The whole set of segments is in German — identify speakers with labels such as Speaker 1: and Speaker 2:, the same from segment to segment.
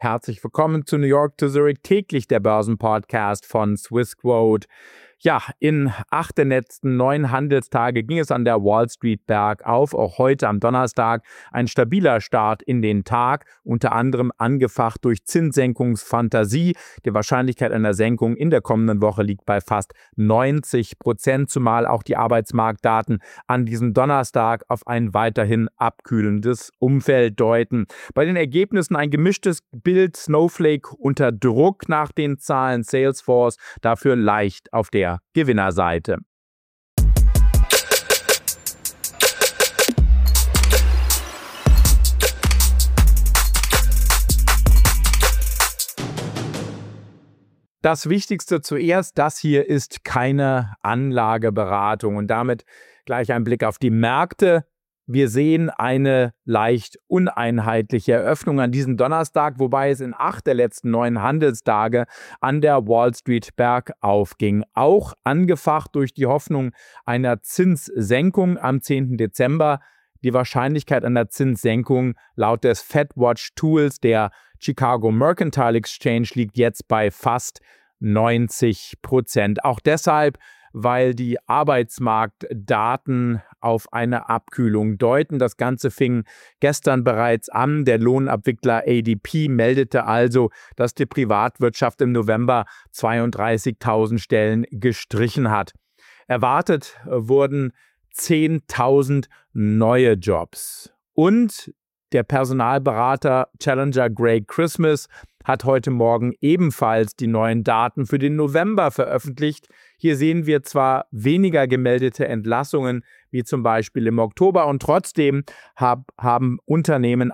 Speaker 1: Herzlich willkommen zu New York to Zurich, täglich der Börsenpodcast von Swissquote. Ja, in 8 der letzten 9 Handelstage ging es an der Wall Street bergauf. Auch heute am Donnerstag ein stabiler Start in den Tag, unter anderem angefacht durch Zinssenkungsfantasie. Die Wahrscheinlichkeit einer Senkung in der kommenden Woche liegt bei fast 90%, zumal auch die Arbeitsmarktdaten an diesem Donnerstag auf ein weiterhin abkühlendes Umfeld deuten. Bei den Ergebnissen ein gemischtes Bild, Snowflake unter Druck nach den Zahlen, Salesforce dafür leicht auf der Gewinnerseite. Das Wichtigste zuerst, das hier ist keine Anlageberatung und damit gleich ein Blick auf die Märkte. Wir sehen eine leicht uneinheitliche Eröffnung an diesem Donnerstag, wobei es in 8 der letzten 9 Handelstage an der Wall Street bergauf ging. Auch angefacht durch die Hoffnung einer Zinssenkung am 10. Dezember. Die Wahrscheinlichkeit einer Zinssenkung laut des FedWatch-Tools der Chicago Mercantile Exchange liegt jetzt bei fast 90%. Auch deshalb, weil die Arbeitsmarktdaten auf eine Abkühlung deuten. Das Ganze fing gestern bereits an. Der Lohnabwickler ADP meldete also, dass die Privatwirtschaft im November 32.000 Stellen gestrichen hat. Erwartet wurden 10.000 neue Jobs. Und der Personalberater Challenger Gray Christmas hat heute Morgen ebenfalls die neuen Daten für den November veröffentlicht. Hier sehen wir zwar weniger gemeldete Entlassungen wie zum Beispiel im Oktober und trotzdem haben Unternehmen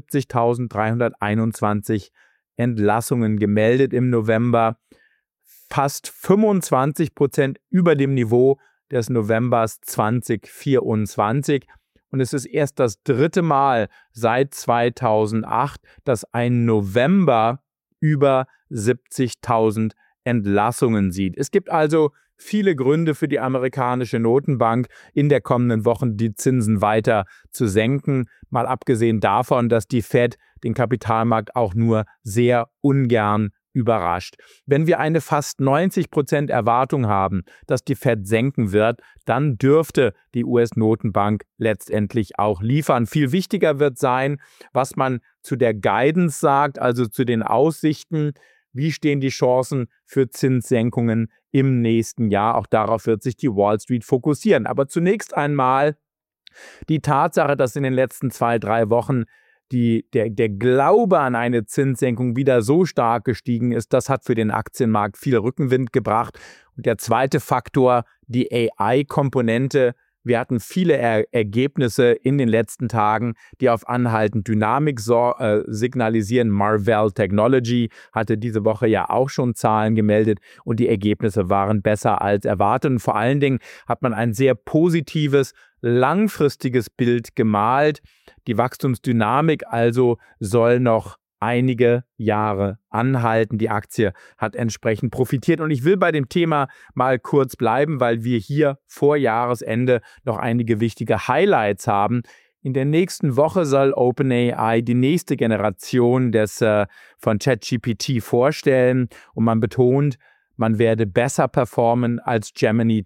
Speaker 1: 71.321 Entlassungen gemeldet im November, fast 25% über dem Niveau des Novembers 2024. Und es ist erst das 3. Mal seit 2008, dass ein November über 70.000 Entlassungen sieht. Es gibt also viele Gründe für die amerikanische Notenbank, in der kommenden Woche die Zinsen weiter zu senken. Mal abgesehen davon, dass die Fed den Kapitalmarkt auch nur sehr ungern überrascht. Wenn wir eine fast 90% Erwartung haben, dass die Fed senken wird, dann dürfte die US-Notenbank letztendlich auch liefern. Viel wichtiger wird sein, was man zu der Guidance sagt, also zu den Aussichten. Wie stehen die Chancen für Zinssenkungen im nächsten Jahr? Auch darauf wird sich die Wall Street fokussieren. Aber zunächst einmal die Tatsache, dass in den letzten 2-3 Wochen der Glaube an eine Zinssenkung wieder so stark gestiegen ist, das hat für den Aktienmarkt viel Rückenwind gebracht. Und der zweite Faktor, die AI-Komponente. Wir hatten viele Ergebnisse in den letzten Tagen, die auf anhaltend Dynamik signalisieren. Marvell Technology hatte diese Woche ja auch schon Zahlen gemeldet und die Ergebnisse waren besser als erwartet. Und vor allen Dingen hat man ein sehr positives, langfristiges Bild gemalt. Die Wachstumsdynamik also soll noch einige Jahre anhalten. Die Aktie hat entsprechend profitiert. Und ich will bei dem Thema mal kurz bleiben, weil wir hier vor Jahresende noch einige wichtige Highlights haben. In der nächsten Woche soll OpenAI die nächste Generation von ChatGPT vorstellen. Und man betont, man werde besser performen als Gemini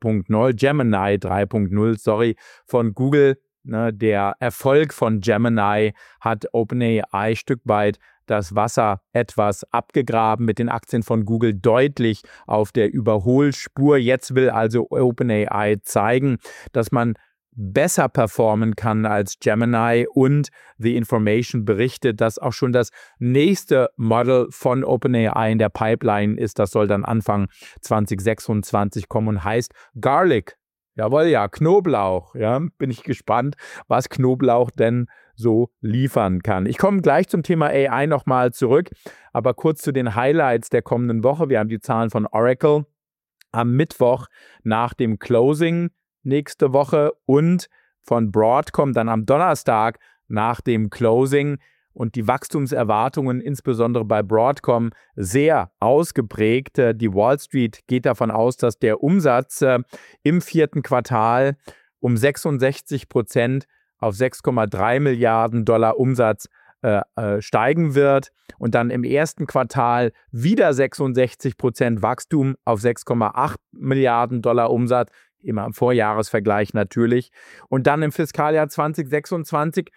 Speaker 1: 3.0 von Google. Der Erfolg von Gemini hat OpenAI Stück weit das Wasser etwas abgegraben, mit den Aktien von Google deutlich auf der Überholspur. Jetzt will also OpenAI zeigen, dass man besser performen kann als Gemini, und The Information berichtet, dass auch schon das nächste Model von OpenAI in der Pipeline ist. Das soll dann Anfang 2026 kommen und heißt Garlic. Jawohl, ja, Knoblauch. Ja, bin ich gespannt, was Knoblauch denn so liefern kann. Ich komme gleich zum Thema AI nochmal zurück, aber kurz zu den Highlights der kommenden Woche. Wir haben die Zahlen von Oracle am Mittwoch nach dem Closing nächste Woche und von Broadcom dann am Donnerstag nach dem Closing. Und die Wachstumserwartungen, insbesondere bei Broadcom, sehr ausgeprägt. Die Wall Street geht davon aus, dass der Umsatz im 4. Quartal um 66% auf $6,3 Milliarden Umsatz steigen wird und dann im ersten Quartal wieder 66% Wachstum auf 6,8 Milliarden Dollar Umsatz, immer im Vorjahresvergleich natürlich. Und dann im Fiskaljahr 2026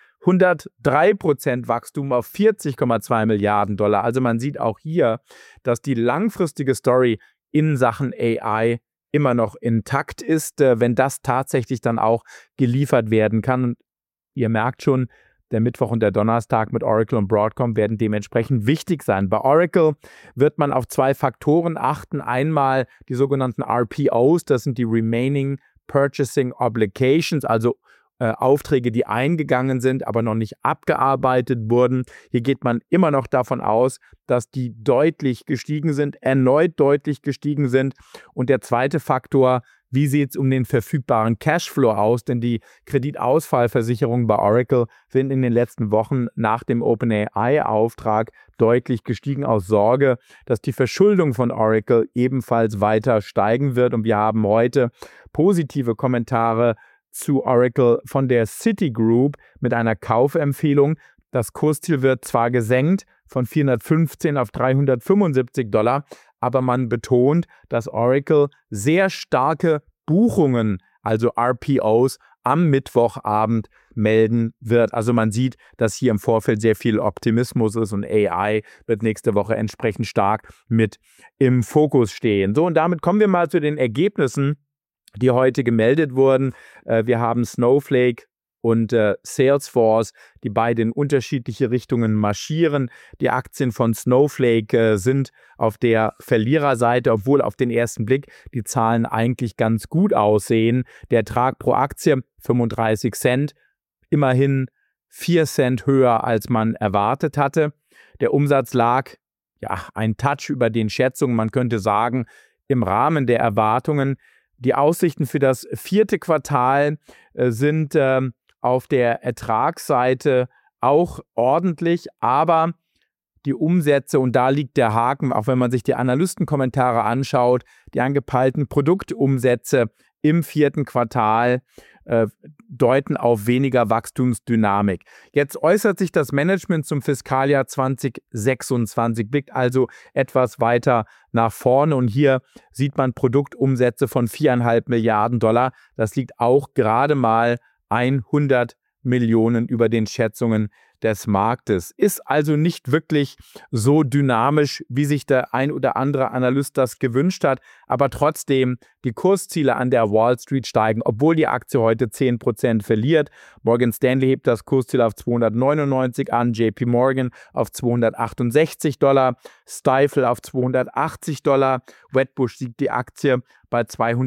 Speaker 1: 103% Wachstum auf 40,2 Milliarden Dollar. Also man sieht auch hier, dass die langfristige Story in Sachen AI immer noch intakt ist, wenn das tatsächlich dann auch geliefert werden kann. Und ihr merkt schon, der Mittwoch und der Donnerstag mit Oracle und Broadcom werden dementsprechend wichtig sein. Bei Oracle wird man auf 2 Faktoren achten. Einmal die sogenannten RPOs, das sind die Remaining Purchasing Obligations, also Aufträge, die eingegangen sind, aber noch nicht abgearbeitet wurden. Hier geht man immer noch davon aus, dass die deutlich gestiegen sind, erneut deutlich gestiegen sind. Und der zweite Faktor, wie sieht es um den verfügbaren Cashflow aus? Denn die Kreditausfallversicherungen bei Oracle sind in den letzten Wochen nach dem OpenAI-Auftrag deutlich gestiegen aus Sorge, dass die Verschuldung von Oracle ebenfalls weiter steigen wird. Und wir haben heute positive Kommentare zu Oracle von der Citigroup mit einer Kaufempfehlung. Das Kursziel wird zwar gesenkt von 415 auf 375 Dollar, aber man betont, dass Oracle sehr starke Buchungen, also RPOs, am Mittwochabend melden wird. Also man sieht, dass hier im Vorfeld sehr viel Optimismus ist und AI wird nächste Woche entsprechend stark mit im Fokus stehen. So, und damit kommen wir mal zu den Ergebnissen, die heute gemeldet wurden. Wir haben Snowflake und Salesforce, die beide in unterschiedliche Richtungen marschieren. Die Aktien von Snowflake sind auf der Verliererseite, obwohl auf den ersten Blick die Zahlen eigentlich ganz gut aussehen. Der Ertrag pro Aktie 35 Cent, immerhin 4 Cent höher, als man erwartet hatte. Der Umsatz lag ein Touch über den Schätzungen, man könnte sagen, im Rahmen der Erwartungen. Die Aussichten für das 4. Quartal sind auf der Ertragsseite auch ordentlich, aber die Umsätze, und da liegt der Haken, auch wenn man sich die Analystenkommentare anschaut, die angepeilten Produktumsätze im 4. Quartal deuten auf weniger Wachstumsdynamik. Jetzt äußert sich das Management zum Fiskaljahr 2026, blickt also etwas weiter nach vorne und hier sieht man Produktumsätze von 4,5 Milliarden Dollar. Das liegt auch gerade mal 100 Millionen über den Schätzungen des Marktes. Ist also nicht wirklich so dynamisch, wie sich der ein oder andere Analyst das gewünscht hat, aber trotzdem die Kursziele an der Wall Street steigen, obwohl die Aktie heute 10% verliert. Morgan Stanley hebt das Kursziel auf 299 an, JP Morgan auf 268 Dollar, Stifel auf 280 Dollar, Wedbush sieht die Aktie bei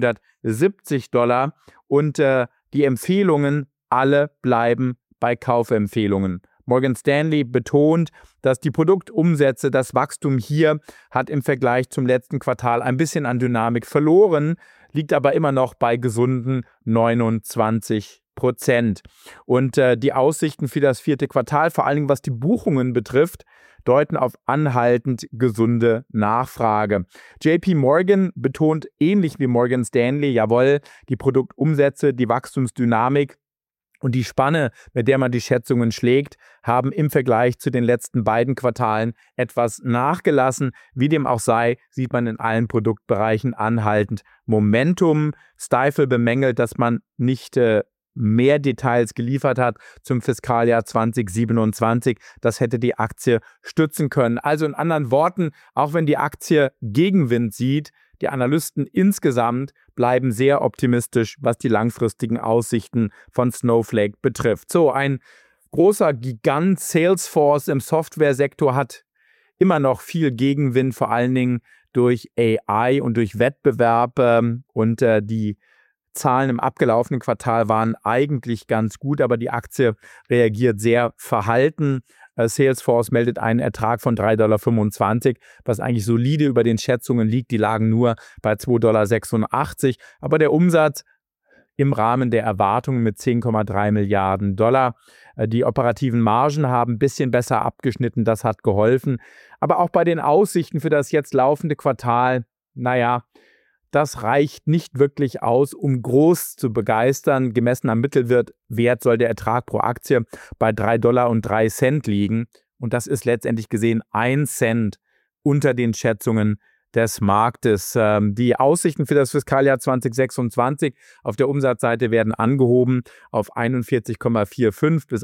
Speaker 1: 270 Dollar und die Empfehlungen alle bleiben bei Kaufempfehlungen. Morgan Stanley betont, dass die Produktumsätze, das Wachstum hier hat im Vergleich zum letzten Quartal ein bisschen an Dynamik verloren, liegt aber immer noch bei gesunden 29%. Und die Aussichten für das 4. Quartal, vor allem was die Buchungen betrifft, deuten auf anhaltend gesunde Nachfrage. JP Morgan betont ähnlich wie Morgan Stanley, jawohl, die Produktumsätze, die Wachstumsdynamik und die Spanne, mit der man die Schätzungen schlägt, haben im Vergleich zu den letzten beiden Quartalen etwas nachgelassen. Wie dem auch sei, sieht man in allen Produktbereichen anhaltend Momentum. Stifel bemängelt, dass man nicht mehr Details geliefert hat zum Fiskaljahr 2027. Das hätte die Aktie stützen können. Also in anderen Worten, auch wenn die Aktie Gegenwind sieht, die Analysten insgesamt bleiben sehr optimistisch, was die langfristigen Aussichten von Snowflake betrifft. So, ein großer Gigant Salesforce im Softwaresektor hat immer noch viel Gegenwind, vor allen Dingen durch AI und durch Wettbewerb. Und die Zahlen im abgelaufenen Quartal waren eigentlich ganz gut, aber die Aktie reagiert sehr verhalten. Salesforce meldet einen Ertrag von 3,25 $, was eigentlich solide über den Schätzungen liegt. Die lagen nur bei 2,86 $. Aber der Umsatz im Rahmen der Erwartungen mit 10,3 Milliarden Dollar. Die operativen Margen haben ein bisschen besser abgeschnitten, das hat geholfen. Aber auch bei den Aussichten für das jetzt laufende Quartal, das reicht nicht wirklich aus, um groß zu begeistern. Gemessen am Mittelwert soll der Ertrag pro Aktie bei $3,03 liegen. Und das ist letztendlich gesehen 1 Cent unter den Schätzungen des Marktes. Die Aussichten für das Fiskaljahr 2026 auf der Umsatzseite werden angehoben auf 41,45 bis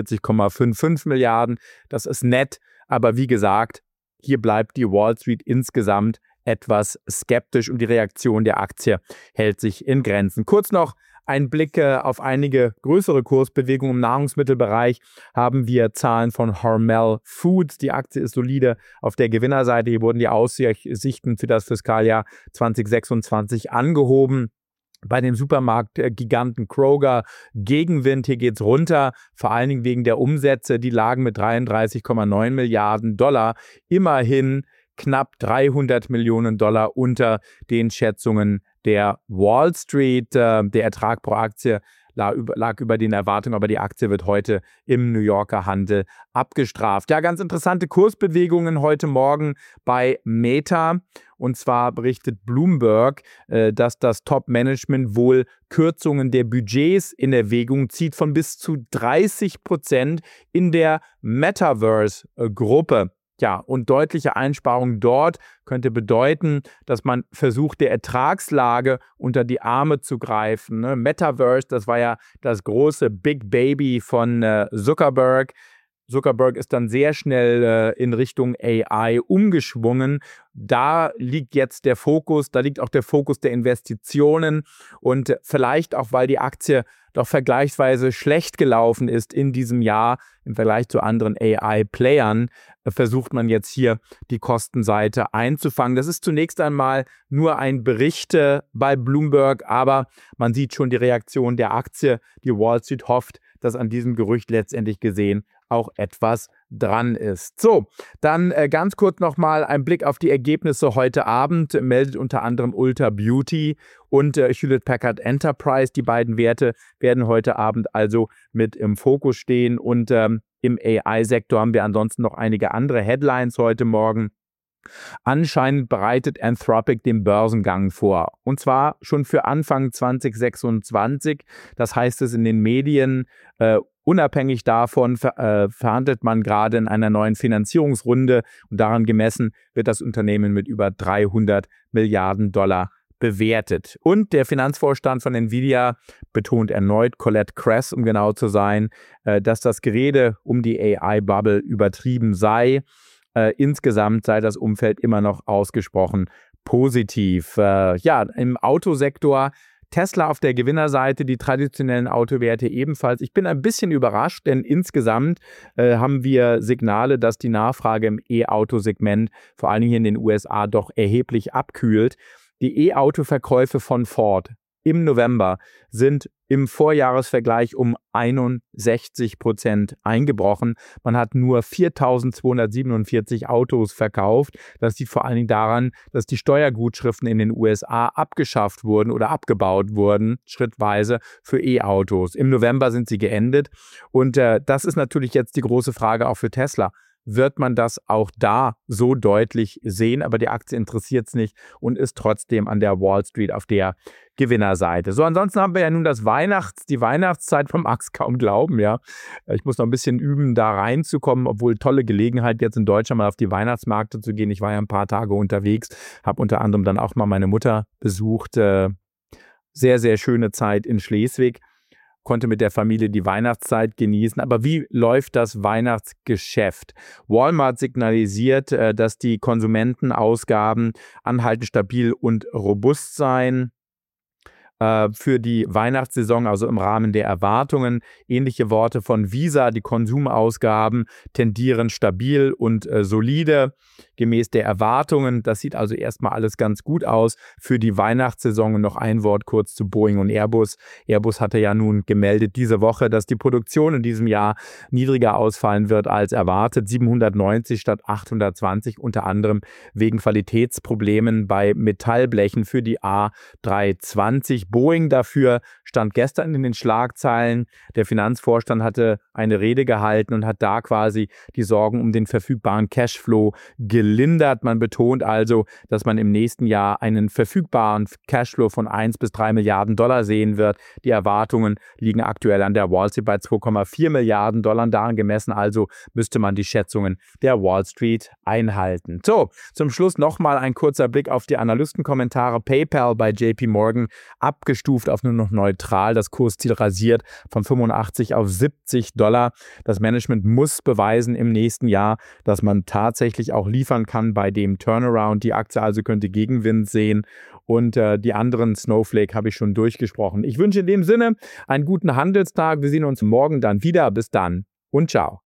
Speaker 1: 41,55 Milliarden. Das ist nett, aber wie gesagt, hier bleibt die Wall Street insgesamt etwas skeptisch und die Reaktion der Aktie hält sich in Grenzen. Kurz noch ein Blick auf einige größere Kursbewegungen im Nahrungsmittelbereich. Haben wir Zahlen von Hormel Foods. Die Aktie ist solide auf der Gewinnerseite. Hier wurden die Aussichten für das Fiskaljahr 2026 angehoben. Bei dem Supermarktgiganten Kroger Gegenwind, hier geht's runter, vor allen Dingen wegen der Umsätze. Die lagen mit 33,9 Milliarden Dollar immerhin knapp 300 Millionen Dollar unter den Schätzungen der Wall Street. Der Ertrag pro Aktie lag über den Erwartungen, aber die Aktie wird heute im New Yorker Handel abgestraft. Ja, ganz interessante Kursbewegungen heute Morgen bei Meta. Und zwar berichtet Bloomberg, dass das Top-Management wohl Kürzungen der Budgets in Erwägung zieht von bis zu 30% in der Metaverse-Gruppe. Ja, und deutliche Einsparungen dort könnte bedeuten, dass man versucht, der Ertragslage unter die Arme zu greifen. Metaverse, das war ja das große Big Baby von Zuckerberg. Zuckerberg ist dann sehr schnell in Richtung AI umgeschwungen. Da liegt jetzt der Fokus, da liegt auch der Fokus der Investitionen und vielleicht auch, weil die Aktie doch vergleichsweise schlecht gelaufen ist in diesem Jahr im Vergleich zu anderen AI-Playern, versucht man jetzt hier die Kostenseite einzufangen. Das ist zunächst einmal nur ein Bericht bei Bloomberg, aber man sieht schon die Reaktion der Aktie. Die Wall Street hofft, dass an diesem Gerücht letztendlich gesehen auch etwas dran ist. So, dann ganz kurz nochmal ein Blick auf die Ergebnisse heute Abend. Meldet unter anderem Ulta Beauty und Hewlett-Packard Enterprise. Die beiden Werte werden heute Abend also mit im Fokus stehen. Und im AI-Sektor haben wir ansonsten noch einige andere Headlines heute Morgen. Anscheinend bereitet Anthropic den Börsengang vor. Und zwar schon für Anfang 2026. Das heißt es in den Medien. Unabhängig davon verhandelt man gerade in einer neuen Finanzierungsrunde und daran gemessen wird das Unternehmen mit über 300 Milliarden Dollar bewertet. Und der Finanzvorstand von Nvidia betont erneut, Colette Kress, um genau zu sein, dass das Gerede um die AI-Bubble übertrieben sei. Insgesamt sei das Umfeld immer noch ausgesprochen positiv. Ja, im Autosektor Tesla auf der Gewinnerseite, die traditionellen Autowerte ebenfalls. Ich bin ein bisschen überrascht, denn insgesamt haben wir Signale, dass die Nachfrage im E-Auto-Segment, vor allem hier in den USA, doch erheblich abkühlt. Die E-Auto-Verkäufe von Ford im November sind im Vorjahresvergleich um 61% eingebrochen. Man hat nur 4.247 Autos verkauft. Das liegt vor allen Dingen daran, dass die Steuergutschriften in den USA abgeschafft wurden oder abgebaut wurden, schrittweise für E-Autos. Im November sind sie geendet. Und das ist natürlich jetzt die große Frage auch für Tesla. Wird man das auch da so deutlich sehen, aber die Aktie interessiert es nicht und ist trotzdem an der Wall Street auf der Gewinnerseite. So, ansonsten haben wir ja nun die Weihnachtszeit vom Max kaum glauben, ja. Ich muss noch ein bisschen üben, da reinzukommen, obwohl tolle Gelegenheit, jetzt in Deutschland mal auf die Weihnachtsmärkte zu gehen. Ich war ja ein paar Tage unterwegs, habe unter anderem dann auch mal meine Mutter besucht. Sehr, sehr schöne Zeit in Schleswig. Konnte mit der Familie die Weihnachtszeit genießen. Aber wie läuft das Weihnachtsgeschäft? Walmart signalisiert, dass die Konsumentenausgaben anhaltend stabil und robust seien. Für die Weihnachtssaison, also im Rahmen der Erwartungen. Ähnliche Worte von Visa, die Konsumausgaben tendieren stabil und solide, gemäß der Erwartungen. Das sieht also erstmal alles ganz gut aus für die Weihnachtssaison. Und noch ein Wort kurz zu Boeing und Airbus. Airbus hatte ja nun gemeldet diese Woche, dass die Produktion in diesem Jahr niedriger ausfallen wird als erwartet. 790 statt 820, unter anderem wegen Qualitätsproblemen bei Metallblechen für die A320. Boeing dafür stand gestern in den Schlagzeilen. Der Finanzvorstand hatte eine Rede gehalten und hat da quasi die Sorgen um den verfügbaren Cashflow gelindert. Man betont also, dass man im nächsten Jahr einen verfügbaren Cashflow von 1 bis 3 Milliarden Dollar sehen wird. Die Erwartungen liegen aktuell an der Wall Street bei 2,4 Milliarden Dollar. Daran gemessen also müsste man die Schätzungen der Wall Street einhalten. So, zum Schluss nochmal ein kurzer Blick auf die Analystenkommentare. PayPal bei JP Morgan abgestuft auf nur noch neutral. Das Kursziel rasiert von 85 auf 70 Dollar. Das Management muss beweisen im nächsten Jahr, dass man tatsächlich auch liefern kann bei dem Turnaround. Die Aktie also könnte Gegenwind sehen. Und die anderen Snowflake habe ich schon durchgesprochen. Ich wünsche in dem Sinne einen guten Handelstag. Wir sehen uns morgen dann wieder. Bis dann und ciao.